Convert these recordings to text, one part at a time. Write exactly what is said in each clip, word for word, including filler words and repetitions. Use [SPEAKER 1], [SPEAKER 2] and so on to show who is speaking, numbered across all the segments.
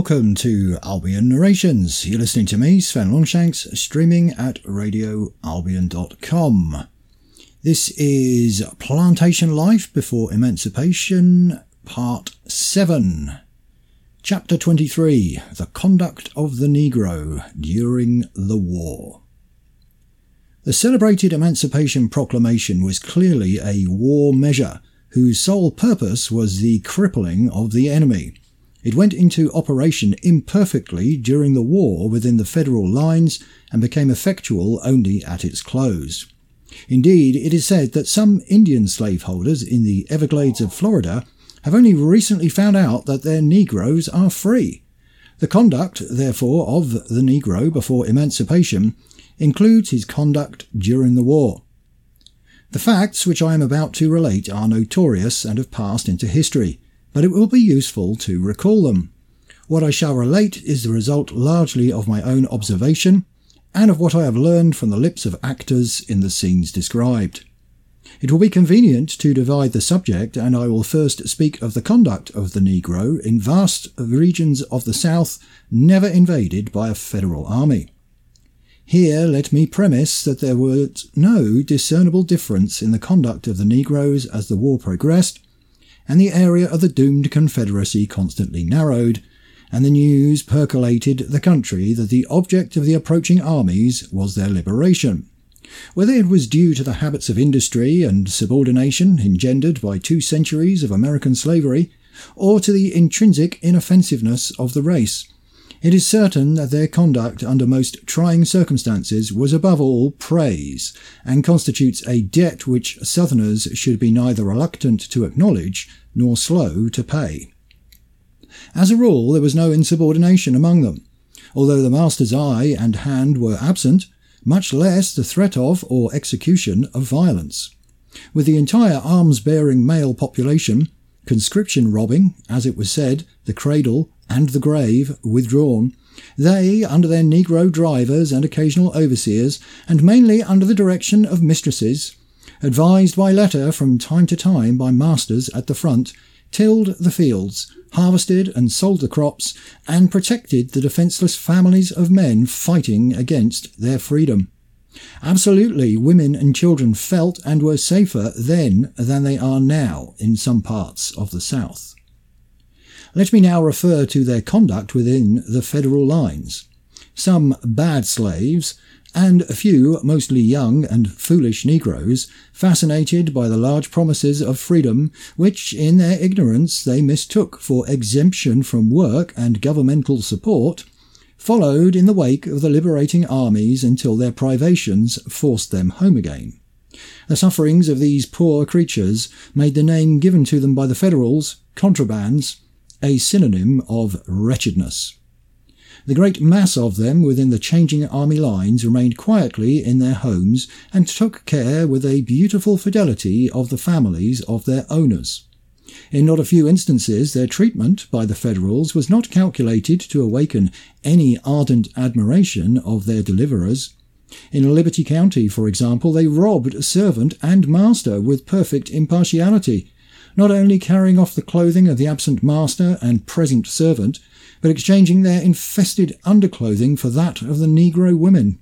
[SPEAKER 1] welcome to Albion Narrations. You're listening to me, Sven Longshanks, streaming at radio albion dot com. This is Plantation Life Before Emancipation, Part seven. Chapter twenty-three, The Conduct of the Negro During the War. The celebrated Emancipation Proclamation was clearly a war measure, whose sole purpose was the crippling of the enemy. It went into operation imperfectly during the war within the federal lines and became effectual only at its close. Indeed, it is said that some Indian slaveholders in the Everglades of Florida have only recently found out that their Negroes are free. The conduct, therefore, of the Negro before emancipation includes his conduct during the war. The facts which I am about to relate are notorious and have passed into history, but it will be useful to recall them. What I shall relate is the result largely of my own observation and of what I have learned from the lips of actors in the scenes described. It will be convenient to divide the subject, and I will first speak of the conduct of the Negro in vast regions of the South never invaded by a federal army. Here let me premise that there was no discernible difference in the conduct of the Negroes as the war progressed, and the area of the doomed Confederacy constantly narrowed, and the news percolated the country that the object of the approaching armies was their liberation. Whether it was due to the habits of industry and subordination engendered by two centuries of American slavery, or to the intrinsic inoffensiveness of the race, it is certain that their conduct under most trying circumstances was above all praise, and constitutes a debt which Southerners should be neither reluctant to acknowledge nor slow to pay. As a rule, there was no insubordination among them, although the master's eye and hand were absent, much less the threat of or execution of violence. With the entire arms-bearing male population, conscription robbing, as it was said, the cradle and the grave withdrawn, they, under their Negro drivers and occasional overseers, and mainly under the direction of mistresses, advised by letter from time to time by masters at the front, tilled the fields, harvested and sold the crops, and protected the defenceless families of men fighting against their freedom. Absolutely, women and children felt and were safer then than they are now in some parts of the South. Let me now refer to their conduct within the federal lines. Some bad slaves, and a few mostly young and foolish Negroes, fascinated by the large promises of freedom, which in their ignorance they mistook for exemption from work and governmental support, followed in the wake of the liberating armies until their privations forced them home again. The sufferings of these poor creatures made the name given to them by the Federals, contrabands, a synonym of wretchedness. The great mass of them within the changing army lines remained quietly in their homes and took care with a beautiful fidelity of the families of their owners. In not a few instances their treatment by the Federals was not calculated to awaken any ardent admiration of their deliverers. In Liberty County, for example, they robbed servant and master with perfect impartiality, not only carrying off the clothing of the absent master and present servant, but exchanging their infested underclothing for that of the Negro women.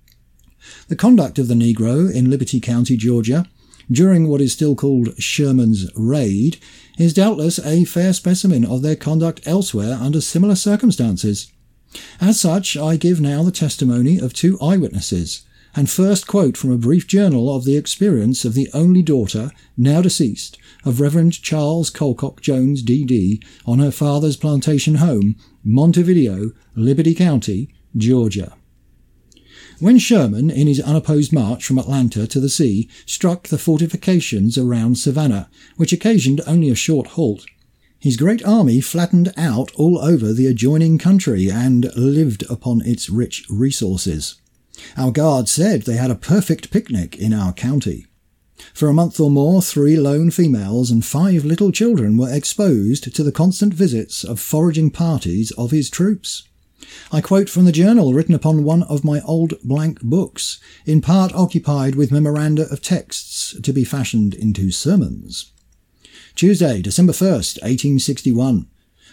[SPEAKER 1] The conduct of the Negro in Liberty County, Georgia, during what is still called Sherman's Raid, is doubtless a fair specimen of their conduct elsewhere under similar circumstances. As such, I give now the testimony of two eyewitnesses, and first quote from a brief journal of the experience of the only daughter, now deceased, of Reverend Charles Colcock Jones, D D, on her father's plantation home, Montevideo, Liberty County, Georgia. When Sherman, in his unopposed march from Atlanta to the sea, struck the fortifications around Savannah, which occasioned only a short halt, his great army flattened out all over the adjoining country and lived upon its rich resources. Our guard said they had a perfect picnic in our county. For a month or more, three lone females and five little children were exposed to the constant visits of foraging parties of his troops. I quote from the journal written upon one of my old blank books, in part occupied with memoranda of texts to be fashioned into sermons. Tuesday, December first, eighteen sixty-one.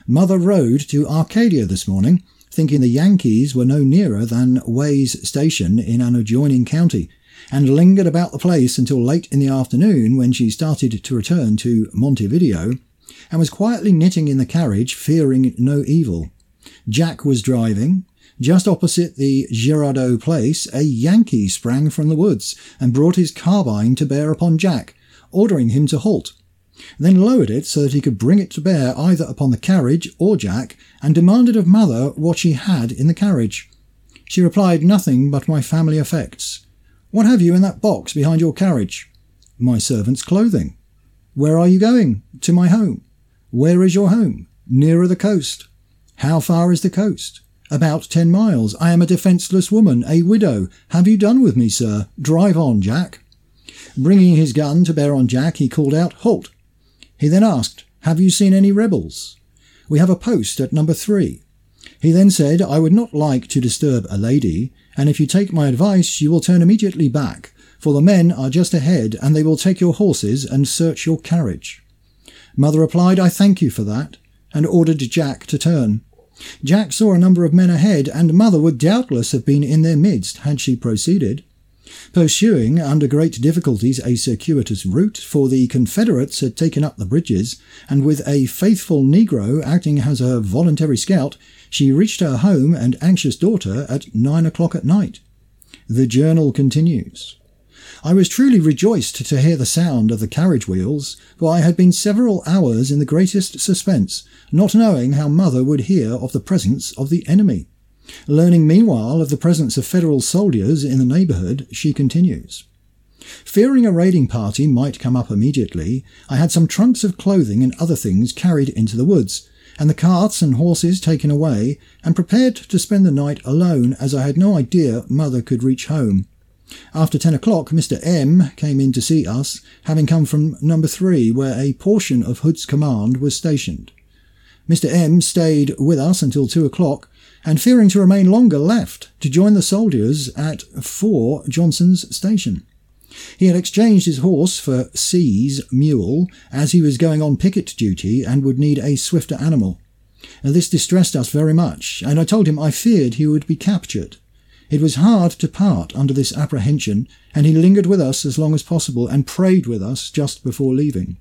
[SPEAKER 1] Mother rode to Arcadia this morning, thinking the Yankees were no nearer than Way's Station in an adjoining county, and lingered about the place until late in the afternoon when she started to return to Montevideo, and was quietly knitting in the carriage, fearing no evil. Jack was driving. Just opposite the Girardot place, a Yankee sprang from the woods and brought his carbine to bear upon Jack, ordering him to halt, then lowered it so that he could bring it to bear either upon the carriage or Jack, and demanded of Mother what she had in the carriage. She replied, "Nothing but my family effects." "What have you in that box behind your carriage?" "My servant's clothing." "Where are you going?" "To my home." "Where is your home?" "Nearer the coast." "How far is the coast?" "About ten miles. I am a defenceless woman, a widow. Have you done with me, sir? Drive on, Jack." Bringing his gun to bear on Jack, he called out, "Halt!" He then asked, "Have you seen any rebels?" "We have a post at number three." He then said, "I would not like to disturb a lady, and if you take my advice you will turn immediately back, for the men are just ahead and they will take your horses and search your carriage." Mother replied, "I thank you for that," and ordered Jack to turn. Jack saw a number of men ahead, and Mother would doubtless have been in their midst had she proceeded. Pursuing under great difficulties a circuitous route, for the Confederates had taken up the bridges, and with a faithful Negro acting as her voluntary scout, she reached her home and anxious daughter at nine o'clock at night. The journal continues. I was truly rejoiced to hear the sound of the carriage wheels, for I had been several hours in the greatest suspense, not knowing how Mother would hear of the presence of the enemy. Learning meanwhile of the presence of Federal soldiers in the neighbourhood, she continues. Fearing a raiding party might come up immediately, I had some trunks of clothing and other things carried into the woods, and the carts and horses taken away, and prepared to spend the night alone, as I had no idea Mother could reach home. After ten o'clock, Mister M came in to see us, having come from number three, where a portion of Hood's command was stationed. Mister M stayed with us until two o'clock, and fearing to remain longer, left to join the soldiers at four Johnson's Station. He had exchanged his horse for C's mule, as he was going on picket duty and would need a swifter animal. This distressed us very much, and I told him I feared he would be captured. It was hard to part under this apprehension, and he lingered with us as long as possible and prayed with us just before leaving.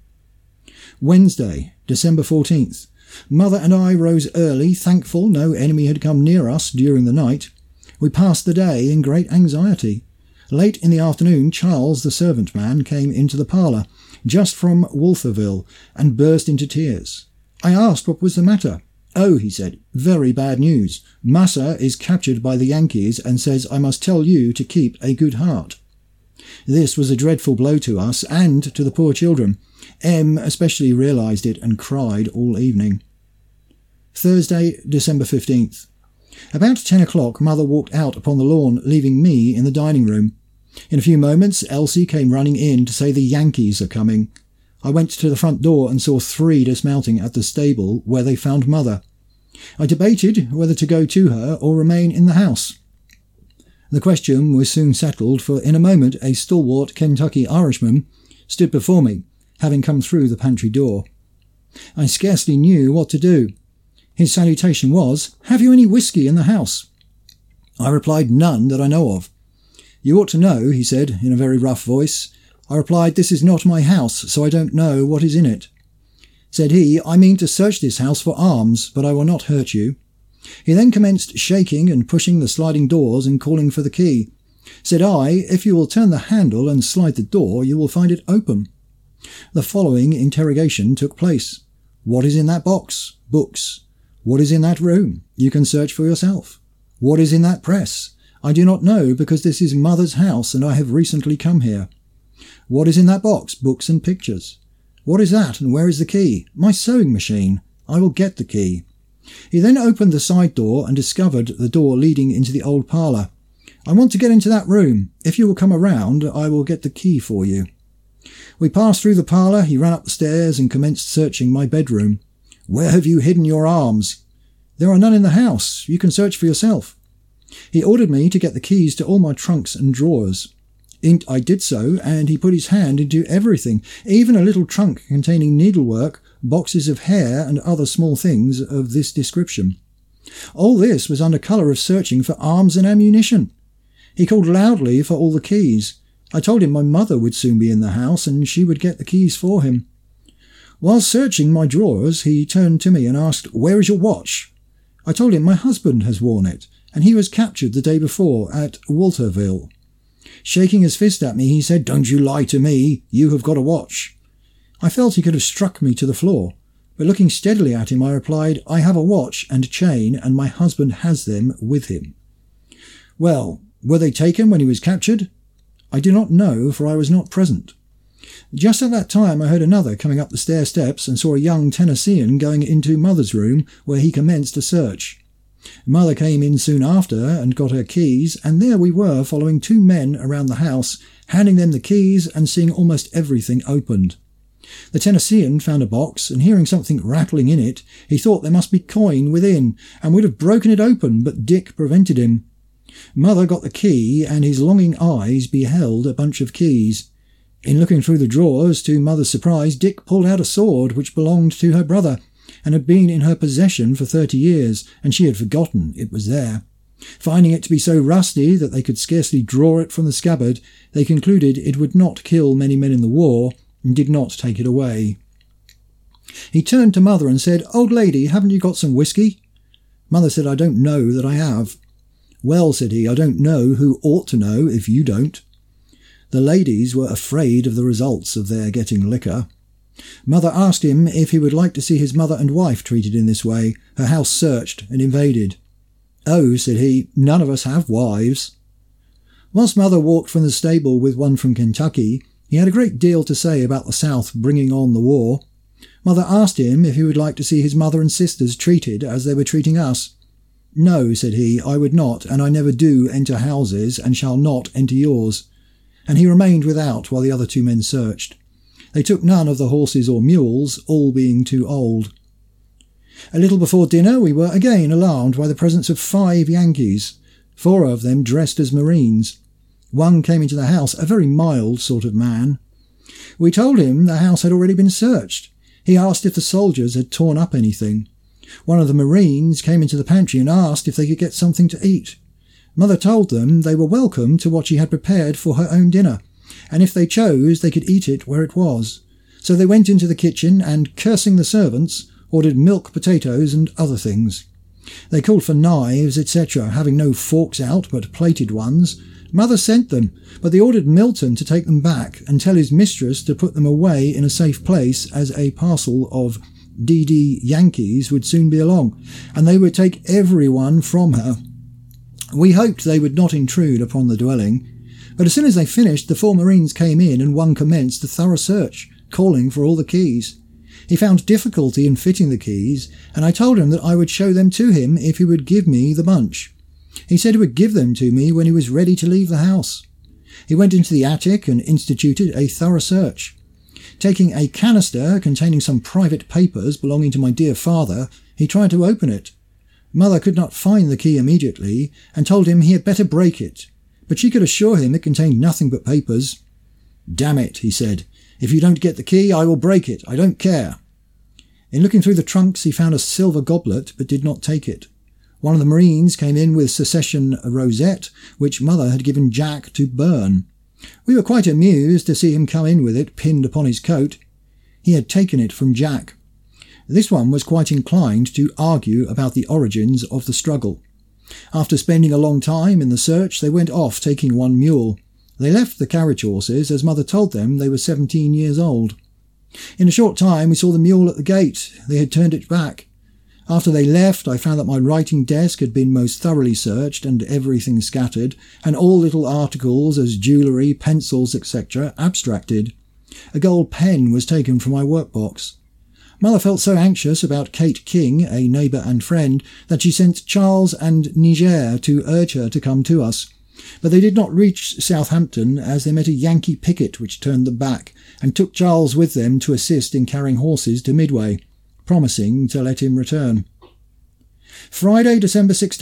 [SPEAKER 1] Wednesday, December fourteenth. Mother and I rose early, thankful no enemy had come near us during the night. We passed the day in great anxiety. Late in the afternoon, Charles, the servant man, came into the parlour, just from Wolferville, and burst into tears. I asked what was the matter. "Oh," he said, "very bad news. Massa is captured by the Yankees and says I must tell you to keep a good heart." This was a dreadful blow to us and to the poor children. M especially realised it and cried all evening. Thursday, December fifteenth. About ten o'clock, Mother walked out upon the lawn, leaving me in the dining room. In a few moments, Elsie came running in to say the Yankees are coming. I went to the front door and saw three dismounting at the stable, where they found Mother. I debated whether to go to her or remain in the house. The question was soon settled, for in a moment a stalwart Kentucky Irishman stood before me, having come through the pantry door. I scarcely knew what to do. His salutation was, "Have you any whisky in the house?" I replied, "None that I know of." "You ought to know," he said, in a very rough voice. I replied, "This is not my house, so I don't know what is in it." Said he, "I mean to search this house for arms, but I will not hurt you." He then commenced shaking and pushing the sliding doors and calling for the key. Said I, "If you will turn the handle and slide the door, you will find it open." The following interrogation took place. "What is in that box?" "Books." "What is in that room?" "You can search for yourself." "What is in that press?" "I do not know, because this is Mother's house and I have recently come here." "What is in that box?" "Books and pictures." "What is that, and where is the key?" "My sewing machine." "I will get the key." He then opened the side door and discovered the door leading into the old parlour. "I want to get into that room. If you will come around, I will get the key for you." We passed through the parlour. He ran up the stairs and commenced searching my bedroom. "Where have you hidden your arms?" "There are none in the house. You can search for yourself." He ordered me to get the keys to all my trunks and drawers. I did so, and he put his hand into everything, even a little trunk containing needlework, boxes of hair, and other small things of this description. All this was under colour of searching for arms and ammunition. He called loudly for all the keys. I told him my mother would soon be in the house, and she would get the keys for him. While searching my drawers, he turned to me and asked, "Where is your watch?" I told him my husband has worn it, and he was captured the day before at Walterville. Shaking his fist at me, he said, "Don't you lie to me, you have got a watch." I felt he could have struck me to the floor, but looking steadily at him, I replied, "I have a watch and chain, and my husband has them with him." "Well, were they taken when he was captured?" I do not know, for I was not present. Just at that time I heard another coming up the stair steps and saw a young Tennessean going into Mother's room, where he commenced a search. Mother came in soon after and got her keys, and there we were following two men around the house, handing them the keys and seeing almost everything opened. The Tennessean found a box, and hearing something rattling in it, he thought there must be coin within, and would have broken it open, but Dick prevented him. Mother got the key, and his longing eyes beheld a bunch of keys. In looking through the drawers, to Mother's surprise, Dick pulled out a sword which belonged to her brother, and had been in her possession for thirty years, and she had forgotten it was there. Finding it to be so rusty that they could scarcely draw it from the scabbard, they concluded it would not kill many men in the war, and did not take it away. He turned to Mother and said, "Old lady, haven't you got some whisky?" Mother said, "I don't know that I have." "Well," said he, "I don't know who ought to know if you don't." The ladies were afraid of the results of their getting liquor. Mother asked him if he would like to see his mother and wife treated in this way, her house searched and invaded. "Oh," said he, "none of us have wives." Whilst Mother walked from the stable with one from Kentucky, he had a great deal to say about the South bringing on the war. Mother asked him if he would like to see his mother and sisters treated as they were treating us. "No," said he, "I would not, and I never do enter houses, and shall not enter yours." And he remained without while the other two men searched. They took none of the horses or mules, all being too old. A little before dinner we were again alarmed by the presence of five Yankees, four of them dressed as Marines. One came into the house, a very mild sort of man. We told him the house had already been searched. He asked if the soldiers had torn up anything. One of the Marines came into the pantry and asked if they could get something to eat. Mother told them they were welcome to what she had prepared for her own dinner, and if they chose they could eat it where it was. So they went into the kitchen and, cursing the servants, ordered milk, potatoes, and other things. They called for knives, et cetera, having no forks out but plated ones. Mother sent them, but they ordered Milton to take them back and tell his mistress to put them away in a safe place, as a parcel of D D Yankees would soon be along, and they would take every one from her. We hoped they would not intrude upon the dwelling, but as soon as they finished, the four Marines came in and one commenced a thorough search, calling for all the keys. He found difficulty in fitting the keys, and I told him that I would show them to him if he would give me the bunch. He said he would give them to me when he was ready to leave the house. He went into the attic and instituted a thorough search. Taking a canister containing some private papers belonging to my dear father, he tried to open it. Mother could not find the key immediately, and told him he had better break it, but she could assure him it contained nothing but papers. "Damn it," he said, "if you don't get the key, I will break it. I don't care." In looking through the trunks, he found a silver goblet, but did not take it. One of the Marines came in with secession rosette, which Mother had given Jack to burn. We were quite amused to see him come in with it pinned upon his coat. He had taken it from Jack. This one was quite inclined to argue about the origins of the struggle. After spending a long time in the search, they went off, taking one mule. They left the carriage horses, as Mother told them they were seventeen years old. In a short time we saw the mule at the gate. They had turned it back. After they left, I found that my writing desk had been most thoroughly searched and everything scattered, and all little articles as jewellery, pencils, et cetera abstracted. A gold pen was taken from my workbox. Mother felt so anxious about Kate King, a neighbour and friend, that she sent Charles and Niger to urge her to come to us. But they did not reach Southampton, as they met a Yankee picket which turned them back, and took Charles with them to assist in carrying horses to Midway, promising to let him return. Friday, December sixteenth.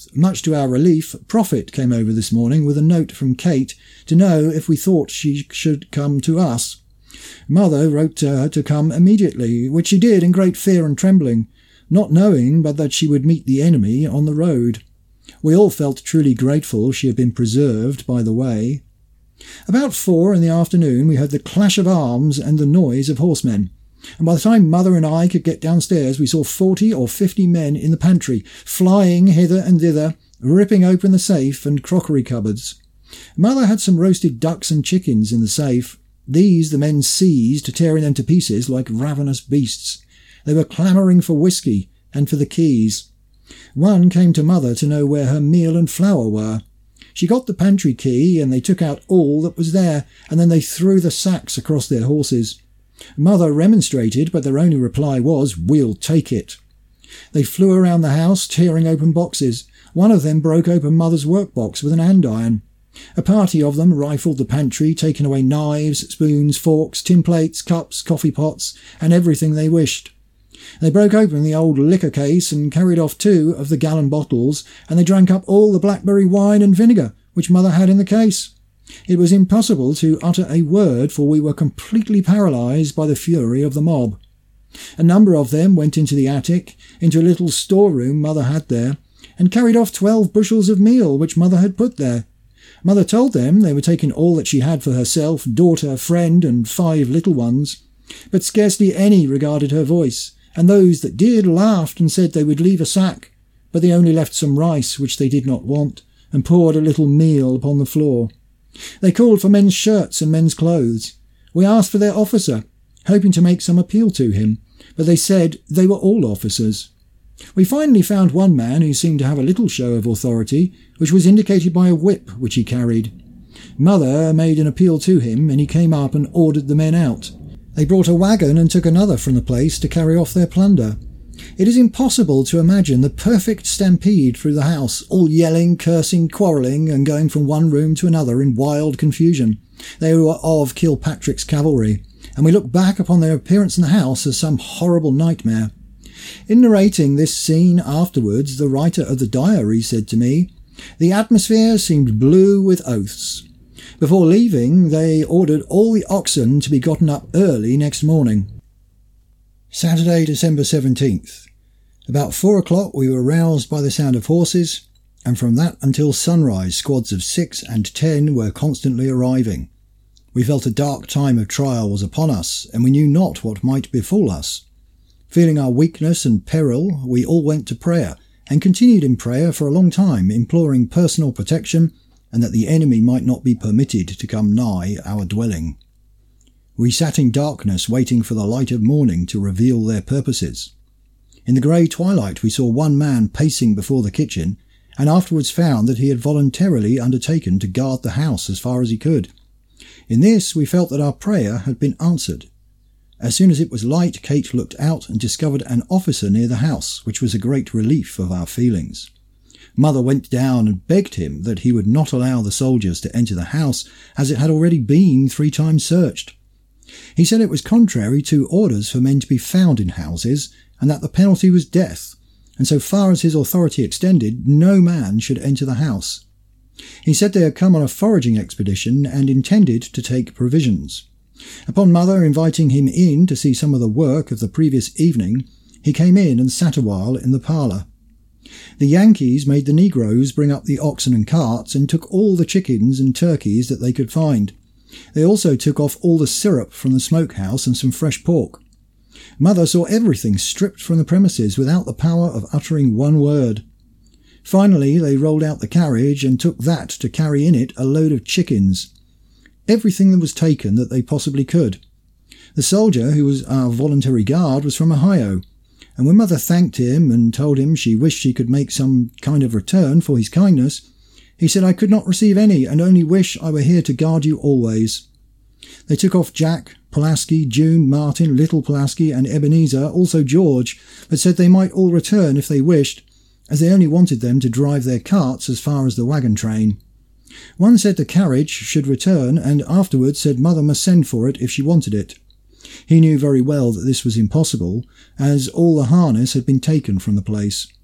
[SPEAKER 1] twentieth, much to our relief, Prophet came over this morning with a note from Kate to know if we thought she should come to us. Mother wrote to her to come immediately, which she did in great fear and trembling, not knowing but that she would meet the enemy on the road. We all felt truly grateful she had been preserved by the way. About four in the afternoon we heard the clash of arms and the noise of horsemen, and by the time Mother and I could get downstairs we saw forty or fifty men in the pantry, flying hither and thither, ripping open the safe and crockery cupboards. Mother had some roasted ducks and chickens in the safe. These the men seized, tearing them to pieces like ravenous beasts. They were clamouring for whisky and for the keys. One came to Mother to know where her meal and flour were. She got the pantry key, and they took out all that was there, and then they threw the sacks across their horses. Mother remonstrated, but their only reply was, "We'll take it." They flew around the house, tearing open boxes. One of them broke open Mother's workbox with an andiron. A party of them rifled the pantry, taking away knives, spoons, forks, tin plates, cups, coffee pots, and everything they wished. They broke open the old liquor case and carried off two of the gallon bottles, and they drank up all the blackberry wine and vinegar which Mother had in the case. It was impossible to utter a word, for we were completely paralysed by the fury of the mob. A number of them went into the attic, into a little storeroom Mother had there, and carried off twelve bushels of meal which Mother had put there. Mother told them they were taking all that she had for herself, daughter, friend, and five little ones, but scarcely any regarded her voice, and those that did laughed and said they would leave a sack, but they only left some rice which they did not want, and poured a little meal upon the floor. They called for men's shirts and men's clothes. We asked for their officer, hoping to make some appeal to him, but they said they were all officers. We finally found one man who seemed to have a little show of authority, which was indicated by a whip which he carried. Mother made an appeal to him, and he came up and ordered the men out. They brought a wagon and took another from the place to carry off their plunder. It is impossible to imagine the perfect stampede through the house, all yelling, cursing, quarrelling, and going from one room to another in wild confusion. They were of Kilpatrick's cavalry, and we look back upon their appearance in the house as some horrible nightmare. In narrating this scene afterwards, the writer of the diary said to me, "The atmosphere seemed blue with oaths." Before leaving, they ordered all the oxen to be gotten up early next morning. Saturday, December seventeenth. About four o'clock we were roused by the sound of horses, and from that until sunrise squads of six and ten were constantly arriving. We felt a dark time of trial was upon us, and we knew not what might befall us. Feeling our weakness and peril, we all went to prayer, and continued in prayer for a long time, imploring personal protection, and that the enemy might not be permitted to come nigh our dwelling. We sat in darkness, waiting for the light of morning to reveal their purposes. In the grey twilight we saw one man pacing before the kitchen, and afterwards found that he had voluntarily undertaken to guard the house as far as he could. In this we felt that our prayer had been answered. As soon as it was light, Kate looked out and discovered an officer near the house, which was a great relief of our feelings. Mother went down and begged him that he would not allow the soldiers to enter the house, as it had already been three times searched. He said it was contrary to orders for men to be found in houses, and that the penalty was death, and so far as his authority extended, no man should enter the house. He said they had come on a foraging expedition and intended to take provisions. Upon Mother inviting him in to see some of the work of the previous evening, he came in and sat a while in the parlour. The Yankees made the negroes bring up the oxen and carts, and took all the chickens and turkeys that they could find. They also took off all the syrup from the smokehouse and some fresh pork. Mother saw everything stripped from the premises without the power of uttering one word. Finally they rolled out the carriage and took that to carry in it a load of chickens. Everything that was taken that they possibly could. The soldier, who was our voluntary guard, was from Ohio, and when Mother thanked him and told him she wished she could make some kind of return for his kindness, he said, "I could not receive any, and only wish I were here to guard you always." They took off Jack, Pulaski, June, Martin, Little Pulaski, and Ebenezer, also George, but said they might all return if they wished, as they only wanted them to drive their carts as far as the wagon train. One said the carriage should return, and afterwards said Mother must send for it if she wanted it. He knew very well that this was impossible, as all the harness had been taken from the place.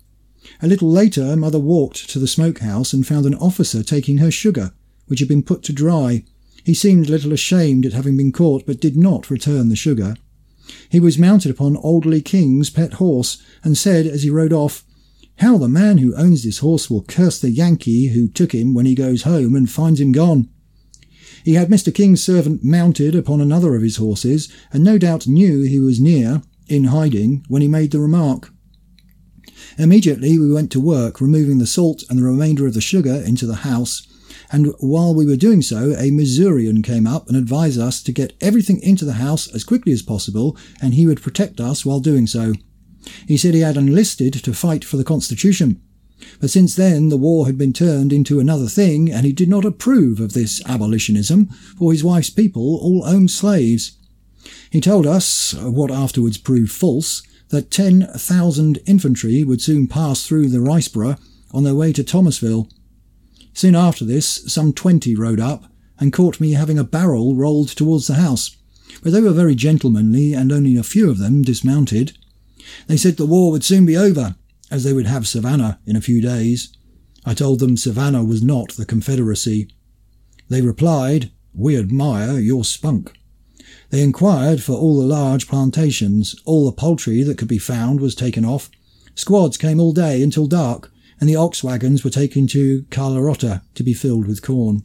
[SPEAKER 1] A little later, Mother walked to the smokehouse and found an officer taking her sugar, which had been put to dry. He seemed a little ashamed at having been caught, but did not return the sugar. He was mounted upon Alderley King's pet horse, and said as he rode off, "How the man who owns this horse will curse the Yankee who took him when he goes home and finds him gone." He had Mister King's servant mounted upon another of his horses, and no doubt knew he was near, in hiding, when he made the remark. Immediately we went to work, removing the salt and the remainder of the sugar into the house, and while we were doing so, a Missourian came up and advised us to get everything into the house as quickly as possible, and he would protect us while doing so. He said he had enlisted to fight for the Constitution, but since then the war had been turned into another thing, and he did not approve of this abolitionism, for his wife's people all owned slaves. He told us, what afterwards proved false, that ten thousand infantry would soon pass through the Riceboro on their way to Thomasville. Soon after this, some twenty rode up and caught me having a barrel rolled towards the house, but they were very gentlemanly and only a few of them dismounted. They said the war would soon be over, as they would have Savannah in a few days. I told them Savannah was not the Confederacy. They replied, "We admire your spunk." They inquired for all the large plantations. All the poultry that could be found was taken off. Squads came all day until dark, and the ox wagons were taken to Carlarotta to be filled with corn.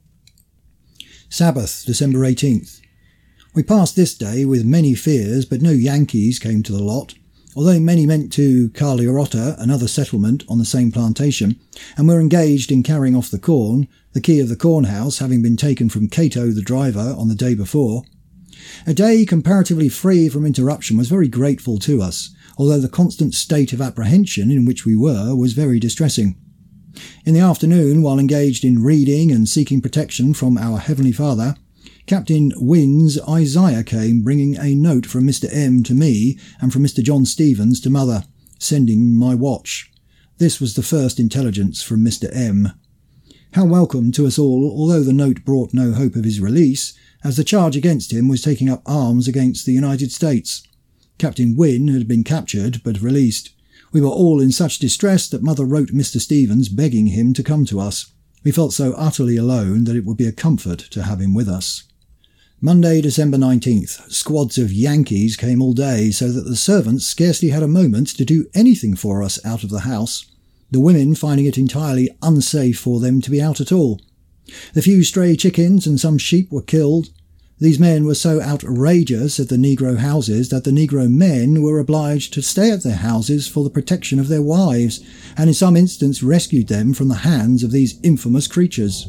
[SPEAKER 1] Sabbath, December eighteenth. We passed this day with many fears, but no Yankees came to the lot, although many went to Carlarotta, another settlement on the same plantation, and were engaged in carrying off the corn, the key of the corn house having been taken from Cato the driver on the day before. A day comparatively free from interruption was very grateful to us, although the constant state of apprehension in which we were was very distressing. In the afternoon, while engaged in reading and seeking protection from our Heavenly Father, Captain Wynn's Isaiah came, bringing a note from Mister M to me and from Mister John Stevens to Mother, sending my watch. This was the first intelligence from Mister M. How welcome to us all, although the note brought no hope of his release, as the charge against him was taking up arms against the United States. Captain Wynn had been captured but released. We were all in such distress that Mother wrote Mister Stevens begging him to come to us. We felt so utterly alone that it would be a comfort to have him with us. Monday, December nineteenth. Squads of Yankees came all day, so that the servants scarcely had a moment to do anything for us out of the house, the women finding it entirely unsafe for them to be out at all. The few stray chickens and some sheep were killed. These men were so outrageous at the Negro houses that the Negro men were obliged to stay at their houses for the protection of their wives, and in some instance rescued them from the hands of these infamous creatures.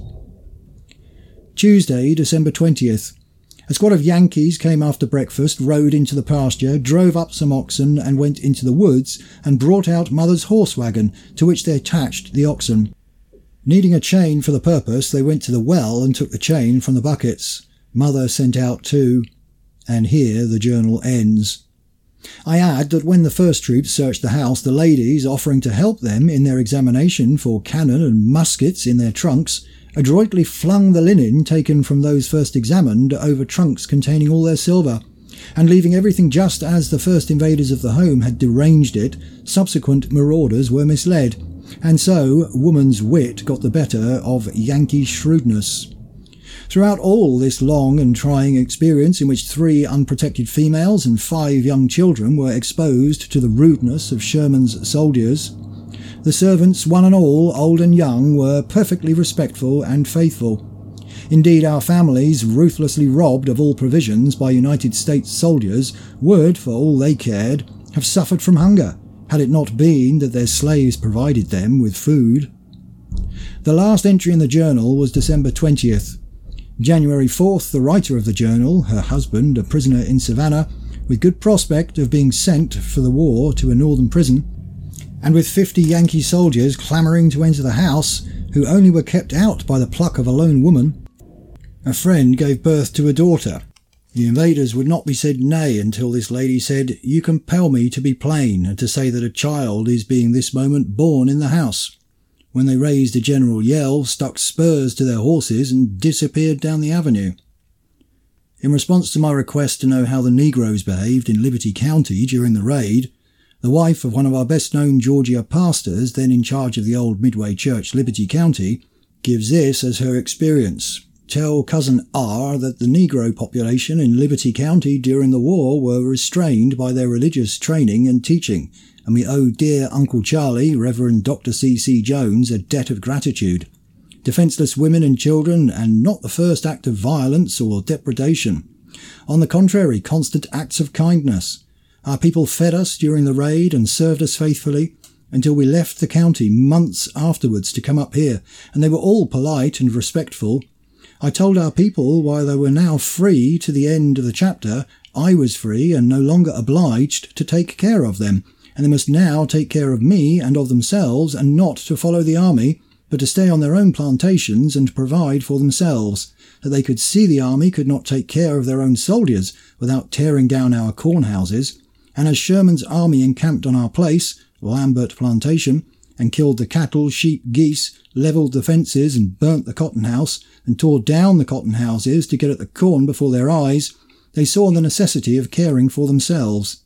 [SPEAKER 1] Tuesday, December twentieth. A squad of Yankees came after breakfast, rode into the pasture, drove up some oxen, and went into the woods and brought out Mother's horse wagon, to which they attached the oxen. Needing a chain for the purpose, they went to the well and took the chain from the buckets. Mother sent out two, and here the journal ends. I add that when the first troops searched the house, the ladies, offering to help them in their examination for cannon and muskets in their trunks, adroitly flung the linen taken from those first examined over trunks containing all their silver, and leaving everything just as the first invaders of the home had deranged it, subsequent marauders were misled, and so woman's wit got the better of Yankee shrewdness. Throughout all this long and trying experience, in which three unprotected females and five young children were exposed to the rudeness of Sherman's soldiers, the servants, one and all, old and young, were perfectly respectful and faithful. Indeed, our families, ruthlessly robbed of all provisions by United States soldiers, would, for all they cared, have suffered from hunger, had it not been that their slaves provided them with food. The last entry in the journal was December twentieth. January fourth, the writer of the journal, her husband, a prisoner in Savannah, with good prospect of being sent for the war to a northern prison, and with fifty Yankee soldiers clamouring to enter the house, who only were kept out by the pluck of a lone woman. A friend gave birth to a daughter. The invaders would not be said nay until this lady said, "You compel me to be plain, and to say that a child is being this moment born in the house," when they raised a general yell, stuck spurs to their horses, and disappeared down the avenue. In response to my request to know how the Negroes behaved in Liberty County during the raid, The wife of one of our best-known Georgia pastors, then in charge of the old Midway Church, Liberty County, gives this as her experience. Tell Cousin R that the Negro population in Liberty County during the war were restrained by their religious training and teaching, and we owe dear Uncle Charlie, Reverend Doctor C C Jones, a debt of gratitude. Defenceless women and children, and not the first act of violence or depredation. On the contrary, constant acts of kindness. Our people fed us during the raid and served us faithfully until we left the county months afterwards to come up here, and they were all polite and respectful. I told our people while they were now free to the end of the chapter, I was free and no longer obliged to take care of them, and they must now take care of me and of themselves, and not to follow the army, but to stay on their own plantations and provide for themselves, that they could see the army could not take care of their own soldiers without tearing down our corn houses, and as Sherman's army encamped on our place, Lambert Plantation, and killed the cattle, sheep, geese, levelled the fences and burnt the cotton house, and tore down the cotton houses to get at the corn before their eyes, they saw the necessity of caring for themselves.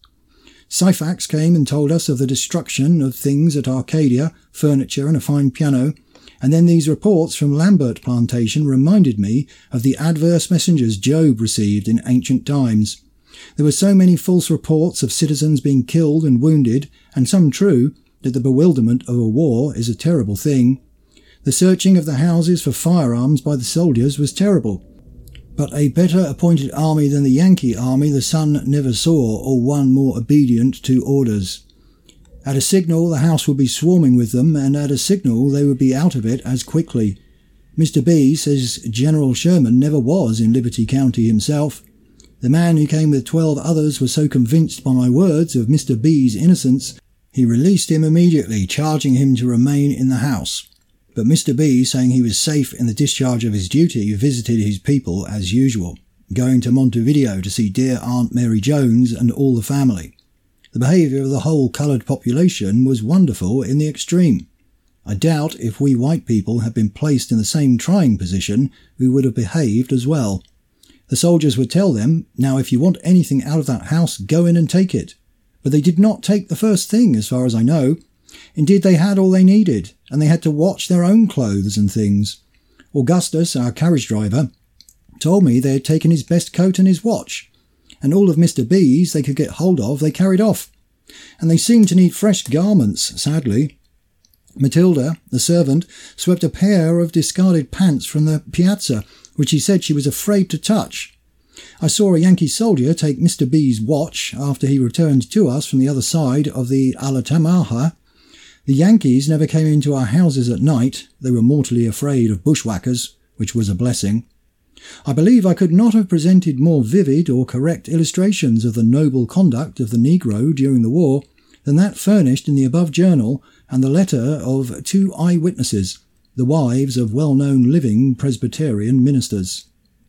[SPEAKER 1] Syphax came and told us of the destruction of things at Arcadia, furniture and a fine piano, and then these reports from Lambert Plantation reminded me of the adverse messengers Job received in ancient times. There were so many false reports of citizens being killed and wounded, and some true, that the bewilderment of a war is a terrible thing. The searching of the houses for firearms by the soldiers was terrible. But a better appointed army than the Yankee army the sun never saw, or one more obedient to orders. At a signal the house would be swarming with them, and at a signal they would be out of it as quickly. Mister B says General Sherman never was in Liberty County himself. The man who came with twelve others was so convinced by my words of Mister B's innocence, he released him immediately, charging him to remain in the house. But Mister B, saying he was safe in the discharge of his duty, visited his people as usual, going to Montevideo to see dear Aunt Mary Jones and all the family. The behaviour of the whole coloured population was wonderful in the extreme. I doubt if we white people had been placed in the same trying position, we would have behaved as well. The soldiers would tell them, now if you want anything out of that house, go in and take it. But they did not take the first thing, as far as I know. Indeed, they had all they needed, and they had to watch their own clothes and things. Augustus, our carriage driver, told me they had taken his best coat and his watch, and all of Mister B's they could get hold of they carried off, and they seemed to need fresh garments, sadly. Matilda, the servant, swept a pair of discarded pants from the piazza, which she said she was afraid to touch. I saw a Yankee soldier take Mister B's watch after he returned to us from the other side of the Altamaha. The Yankees never came into our houses at night. They were mortally afraid of bushwhackers, which was a blessing. I believe I could not have presented more vivid or correct illustrations of the noble conduct of the Negro during the war than that furnished in the above journal and the letter of two eyewitnesses, the wives of well-known living Presbyterian ministers.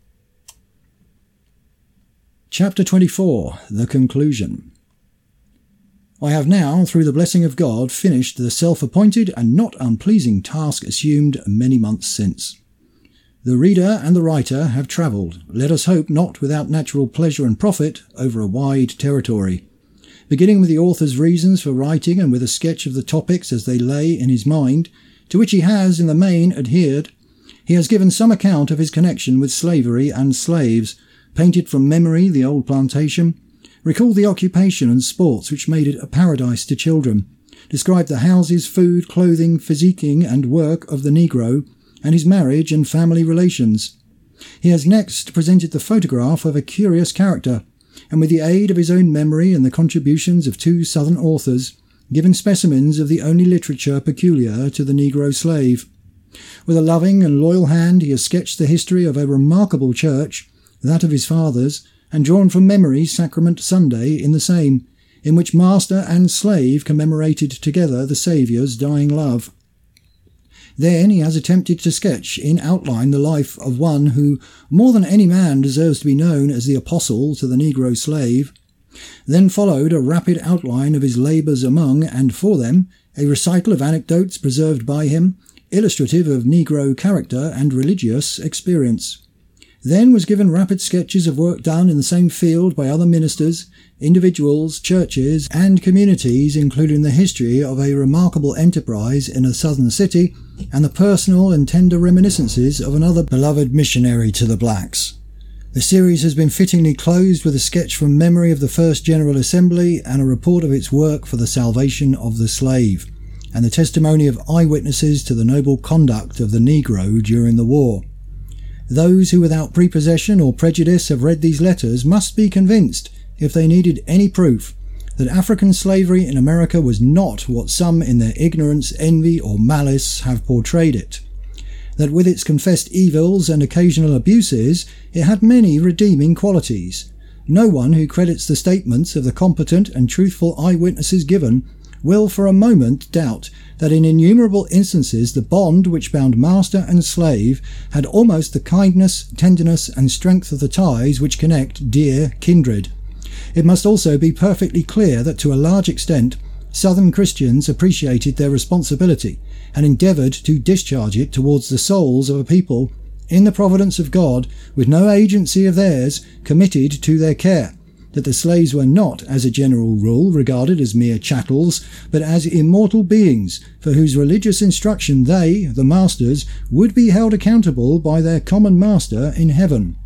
[SPEAKER 1] Chapter twenty-four. The Conclusion. I have now, through the blessing of God, finished the self-appointed and not unpleasing task assumed many months since. The reader and the writer have travelled, let us hope not without natural pleasure and profit, over a wide territory. Beginning with the author's reasons for writing and with a sketch of the topics as they lay in his mind, to which he has in the main adhered, he has given some account of his connection with slavery and slaves, painted from memory the old plantation, recalled the occupation and sports which made it a paradise to children, described the houses, food, clothing, physiquing and work of the Negro, and his marriage and family relations. He has next presented the photograph of a curious character, and with the aid of his own memory and the contributions of two Southern authors, given specimens of the only literature peculiar to the Negro slave. With a loving and loyal hand he has sketched the history of a remarkable church, that of his fathers, and drawn from memory Sacrament Sunday in the same, in which master and slave commemorated together the Saviour's dying love. Then he has attempted to sketch in outline the life of one who, more than any man, deserves to be known as the apostle to the Negro slave. Then followed a rapid outline of his labours among and for them, a recital of anecdotes preserved by him, illustrative of Negro character and religious experience. then was given rapid sketches of work done in the same field by other ministers, individuals, churches and communities, including the history of a remarkable enterprise in a southern city and the personal and tender reminiscences of another beloved missionary to the blacks. The series has been fittingly closed with a sketch from memory of the First General Assembly and a report of its work for the salvation of the slave, and the testimony of eyewitnesses to the noble conduct of the Negro during the war. Those who without prepossession or prejudice have read these letters must be convinced, if they needed any proof, that African slavery in America was not what some in their ignorance, envy or malice have portrayed it. That with its confessed evils and occasional abuses, it had many redeeming qualities. No one who credits the statements of the competent and truthful eyewitnesses given will for a moment doubt that in innumerable instances the bond which bound master and slave had almost the kindness, tenderness and strength of the ties which connect dear kindred. It must also be perfectly clear that to a large extent Southern Christians appreciated their responsibility and endeavoured to discharge it towards the souls of a people in the providence of God with no agency of theirs committed to their care, that the slaves were not, as a general rule, regarded as mere chattels, but as immortal beings, for whose religious instruction they, the masters, would be held accountable by their common master in heaven.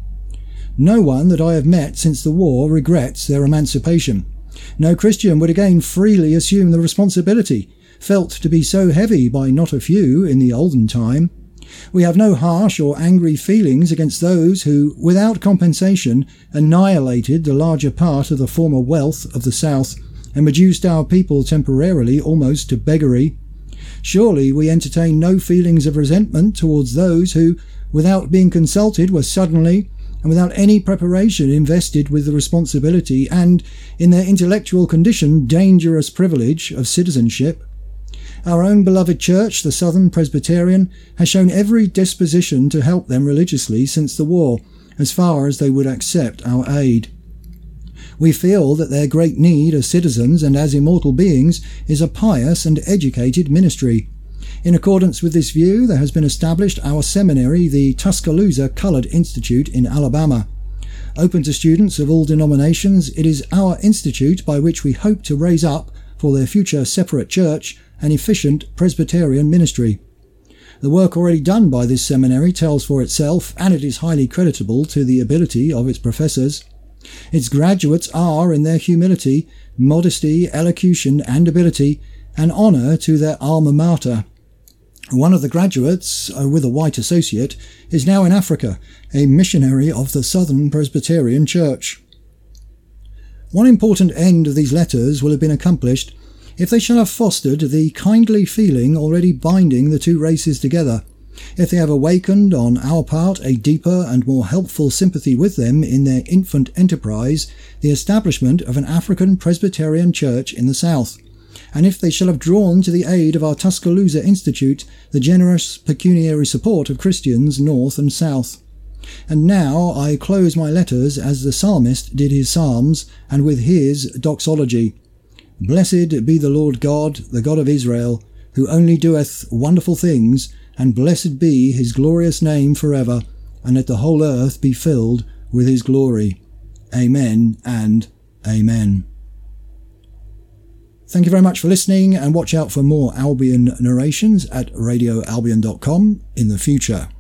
[SPEAKER 1] No one that I have met since the war regrets their emancipation. No Christian would again freely assume the responsibility, felt to be so heavy by not a few in the olden time. We have no harsh or angry feelings against those who, without compensation, annihilated the larger part of the former wealth of the South and reduced our people temporarily almost to beggary. Surely we entertain no feelings of resentment towards those who, without being consulted, were suddenly and without any preparation invested with the responsibility and, in their intellectual condition, dangerous privilege of citizenship. Our own beloved church, the Southern Presbyterian, has shown every disposition to help them religiously since the war, as far as they would accept our aid. We feel that their great need as citizens and as immortal beings is a pious and educated ministry. In accordance with this view, there has been established our seminary, the Tuscaloosa Colored Institute in Alabama. Open to students of all denominations, it is our institute by which we hope to raise up, for their future separate church, an efficient Presbyterian ministry. The work already done by this seminary tells for itself, and it is highly creditable to the ability of its professors. Its graduates are, in their humility, modesty, elocution, and ability, an honour to their alma mater. One of the graduates, uh, with a white associate, is now in Africa, a missionary of the Southern Presbyterian Church. One important end of these letters will have been accomplished if they shall have fostered the kindly feeling already binding the two races together, if they have awakened on our part a deeper and more helpful sympathy with them in their infant enterprise, the establishment of an African Presbyterian Church in the South, and if they shall have drawn to the aid of our Tuscaloosa Institute the generous pecuniary support of Christians north and south. And now I close my letters as the psalmist did his psalms, and with his doxology. Blessed be the Lord God, the God of Israel, who only doeth wonderful things, and blessed be his glorious name for ever, and let the whole earth be filled with his glory. Amen and amen. Thank you very much for listening, and watch out for more Albion narrations at radio albion dot com in the future.